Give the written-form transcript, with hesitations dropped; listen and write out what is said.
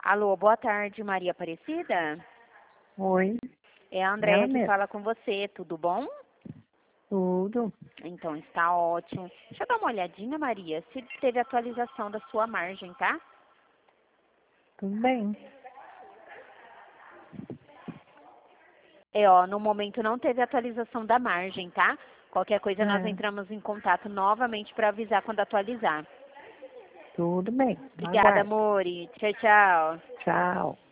Alô, boa tarde, Maria Aparecida? Oi, É a ela Andréia que mesmo. fala com você, tudo bom? Tudo. Então, está ótimo. Deixa eu dar uma olhadinha, Maria, se teve atualização da sua margem, tá? Tudo bem. No momento não teve atualização da margem, tá? Qualquer coisa nós É, entramos em contato novamente para avisar quando atualizar. tudo bem. Obrigada, Aguardo. amore. Tchau, tchau. Tchau.